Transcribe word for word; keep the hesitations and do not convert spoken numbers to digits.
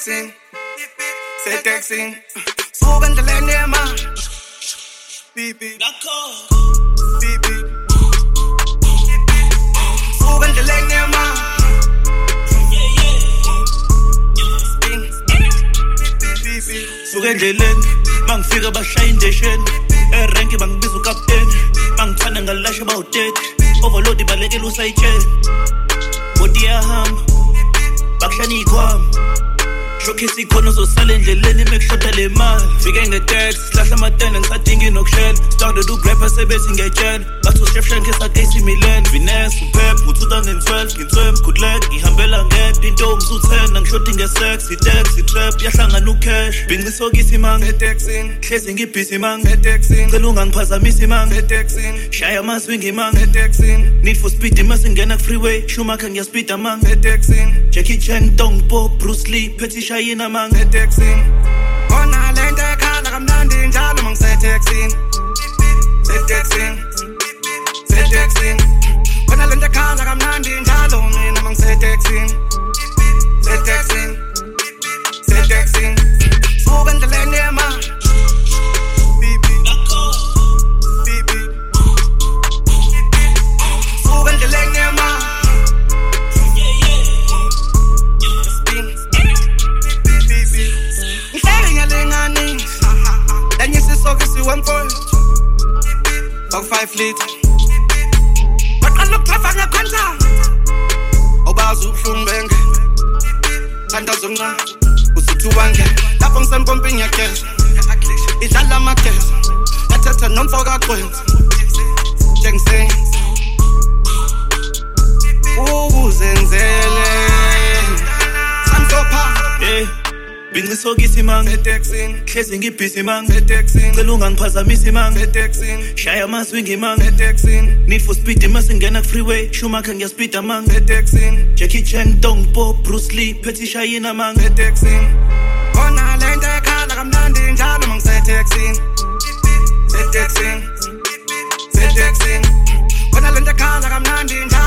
Setexing, setexing. Suben de lenema. Beep beep. Beep beep. Suben de lenema. Spin. Beep beep. Suke endleleni mangifika bashaya indesheni erenki bangibiza ukapteni bangithanda ngalashe bawuteti overload ibalekela usayitsheni body yahamba bakushana ikhwama showcase ikhono zosala endleleni mekushoda le mali fike nge-taxi silahla amatende ngisadingi nokushela started ugrapha sebethi ngiyayitshela bathi uchef shanke sakesi milen Vinesse upep ngo-twenty twelve ngintwem good luck ngihambela ngedwa intombi su-ten angishodi nge-sex itex itrap yahlangana ucash bincisokisi manga Setexing, hlezi ngibhisi manga setexing, cela ungangiphazamisi manga setexing, shaya amaswingi manga setexing, need for speed masingena ku-freeway shumakha ngiyaspeeda manga setexing, Jackie Chan Dong Po Bruce Lee phethi shayina manga setexing. Kona lento ekhala kamnandi njalo mangisetexing. Setexing, setexing. Kona lento ekhala kamnandi njalo mina mangisetexing. Setexing, setexing. Suben endleleni ema. Beep beep. Beep beep. Suben endleleni ema. Spin. Beep beep. Ngihleli ngiyalingani. Lanyisa isokisi one point. Bak five liter. Baqala ukutrafa ngekhonza. Obazi ubuhlungu benge. Kanti azomncane. Usithi ubange. Lapho ngisempompi ngiyageza. Idlala amageza. Athatha nomfoka kwenza. Njengisenza. Ukuzenzele. Samsopha. Eh bincisokisi manga Setexing, hlezi ngibhisi manga setexing, cela ungangiphazamisi manga setexing, shaya amaswingi manga setexing, need for speed masingena ku-freeway shumakha ngiyaspeeda manga setexing, Jackie Chan Dong Po Bruce Lee phethi shayina manga setexing. Kona lento ekhala kamnandi njalo mangisetexing. Setexing, setexing. Kona lento ekhala kamnandi njalo